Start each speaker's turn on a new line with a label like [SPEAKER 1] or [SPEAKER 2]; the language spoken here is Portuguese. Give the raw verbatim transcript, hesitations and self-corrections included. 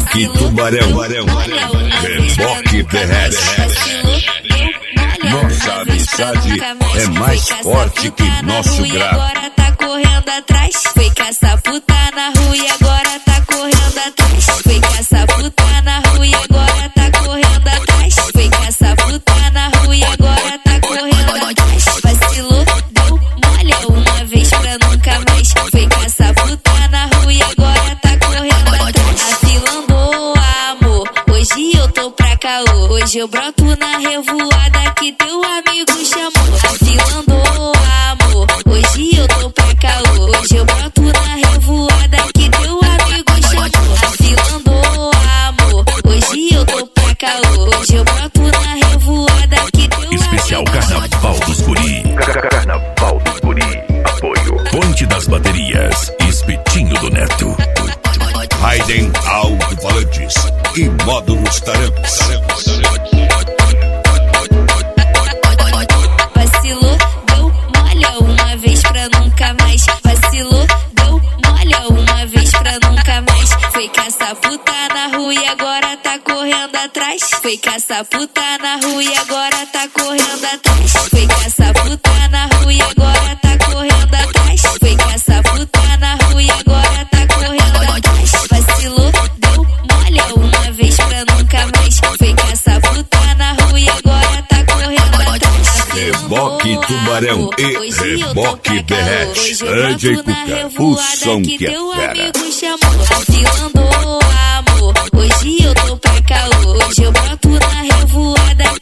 [SPEAKER 1] Reboque tubarão, reboque derrete. Nossa amizade é mais forte que nosso grave.
[SPEAKER 2] Agora tá correndo atrás, foi caçar puta na rua e agora tá correndo atrás. Foi caçar puta na rua e agora tá correndo atrás. Foi caçar puta na rua e agora tá correndo atrás. Vacilou, deu mole uma vez pra nunca mais. Foi caçar puta na rua e agora tá correndo atrás. A fila andou, amor, hoje eu tô pra caô. Hoje eu broto na revoada que teu amigo chamou. A fila andou, amor, hoje eu tô pra caô. Hoje eu broto na revoada que teu amigo chamou. A fila andou, amor, hoje eu tô pra caô. Hoje eu broto na revoada que teu amigo
[SPEAKER 3] Especial Carnaval dos Guri. Carnaval dos Guri. Apoio Ponte das Baterias. Espetinho do Neto.
[SPEAKER 1] Raiden alto-falantes e módulos tarampos.
[SPEAKER 2] Vacilou, deu mole uma vez pra nunca mais. Vacilou, deu mole uma vez pra nunca mais. Foi caçar puta na rua e agora tá correndo atrás. Foi caçar puta na rua e agora tá correndo atrás. Foi caçar puta na rua e agora tá correndo atrás. Foi caçar puta na rua e agora tá correndo atrás. Vacilou, deu mole uma vez pra nunca mais. Foi caçar puta na rua e agora tá correndo atrás.
[SPEAKER 1] Reboque tubarão e reboque derrete. Ande Cuca, o som que é fera.
[SPEAKER 2] A fila andou, amor, hoje eu tô pra caô. Hoje eu broto na revoada